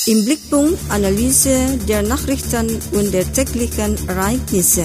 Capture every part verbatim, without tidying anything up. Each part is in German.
Im Blickpunkt Analyse der Nachrichten und der täglichen Ereignisse.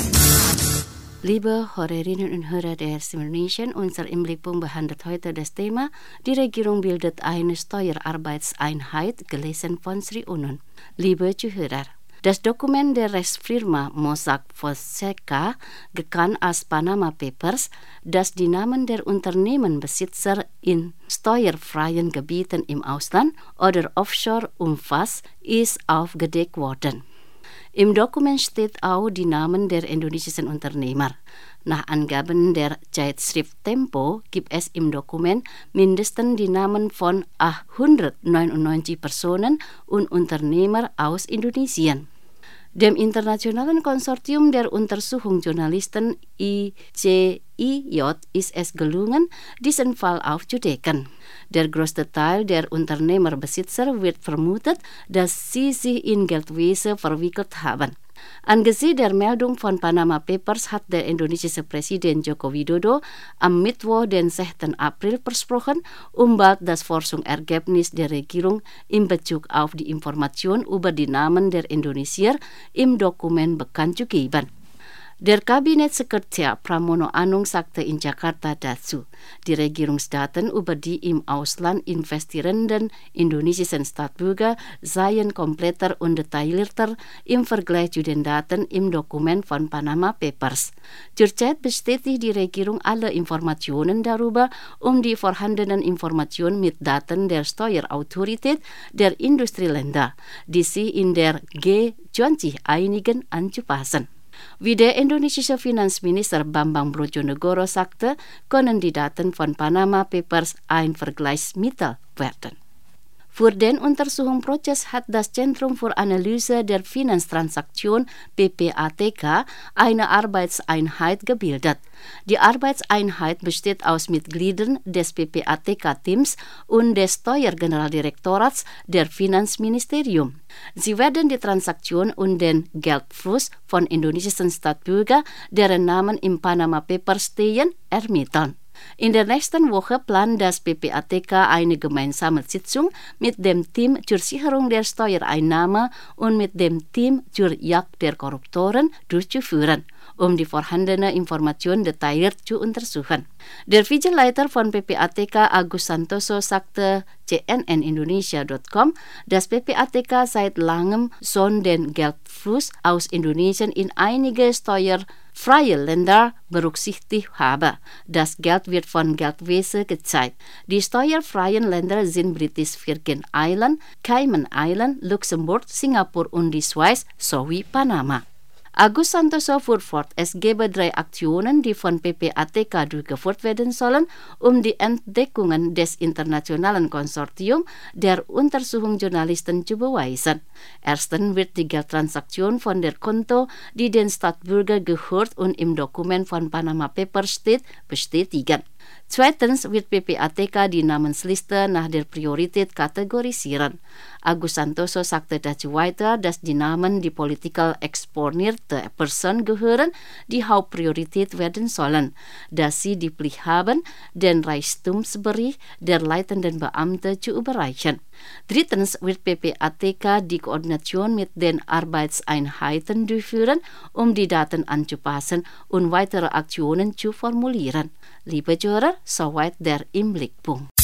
Liebe Hörerinnen und Hörer der Simulation, unser im Blickpunkt behandelt heute das Thema Die Regierung bildet eine Steuerarbeitseinheit, gelesen von Sri Unun. Liebe Zuhörer, das Dokument der Rechtsfirma Mossack Fonseca, bekannt als Panama Papers, das die Namen der Unternehmenbesitzer in steuerfreien Gebieten im Ausland oder offshore umfasst, ist aufgedeckt worden. Im Dokument steht auch die Namen der indonesischen Unternehmer. Nach Angaben der Zeitschrift Tempo gibt es im Dokument mindestens die Namen von achthundertneunundneunzig Personen und Unternehmer aus Indonesien. Dem internationalen Konsortium der Untersuchungsjournalisten I C I J ist es gelungen, diesen Fall aufzudecken. Der größte Teil der Unternehmerbesitzer wird vermutet, dass sie sich in Geldwäsche verwickelt haben. Angesichts der Meldung von Panama Papers hat der indonesische Präsident Joko Widodo am Mittwoch, den sechsten April, versprochen, um bald das Forschungsergebnis der Regierung in Bezug auf die Information über die Namen der Indonesier im Dokument bekannt zu geben. Der Kabinettssekretär Pramono Anung sagte in Jakarta dazu, die Regierungsdaten über die im Ausland investierenden indonesischen Staatsbürger seien kompletter und detaillierter im Vergleich zu den Daten im Dokument von Panama Papers. Zurzeit bestätigt die Regierung alle Informationen darüber, um die vorhandenen Informationen mit Daten der Steuerautorität der Industrieländer, die sich in der G zwanzig einigen, anzupassen. Wie der indonesische Finanzminister Bambang Brojonegoro sagte, können die Daten von Panama Papers ein Vergleichsmittel werden. Für den Untersuchungsprozess hat das Zentrum für Analyse der Finanztransaktionen P P A T K eine Arbeitseinheit gebildet. Die Arbeitseinheit besteht aus Mitgliedern des P P A T K-Teams und des Steuergeneraldirektorats der Finanzministerium. Sie werden die Transaktion und den Geldfluss von indonesischen Staatsbürgern, deren Namen im Panama Papers stehen, ermitteln. In der nächsten Woche plant das P P A T K eine gemeinsame Sitzung mit dem Team zur Sicherung der Steuereinnahme und mit dem Team zur Jagd der Korruptoren durchzuführen, um die vorhandenen Informationen detailliert zu untersuchen. Der Vize-Leiter von P P A T K, Agus Santoso, sagte C N N Indonesia Punkt com, dass P P A T K seit langem schon den Geldfluss aus Indonesien in einige steuerfreie Länder berücksichtigt habe. Das Geld wird von Geldwäsche gezeigt. Die steuerfreien Länder sind British Virgin Island, Cayman Island, Luxemburg, Singapur und die Schweiz sowie Panama. Agus Santoso fuhr fort, es gebe drei Aktionen, die von P P A T K durchgeführt werden sollen, um die Entdeckungen des internationalen Konsortiums der Untersuchungsjournalisten zu beweisen. Erstens wird die Geldtransaktion von der Konto, die den Staatsbürger gehört und im Dokument von Panama Papers steht, bestätigen. Zweitens wird P P A T K die Namensliste nach der Priorität kategorisieren. Agus Santoso sagte dazu weiter, dass die Namen die political exponierte Person gehören, die Hauptpriorität werden sollen, dass sie die Pflicht haben, den Reichtumsbericht der leitenden Beamten zu überreichen. Drittens wird P P A T K die Koordination mit den Arbeitseinheiten durchführen, um die Daten anzupassen und weitere Aktionen zu formulieren. Liebe Hörer, soweit der im Blickpunkt.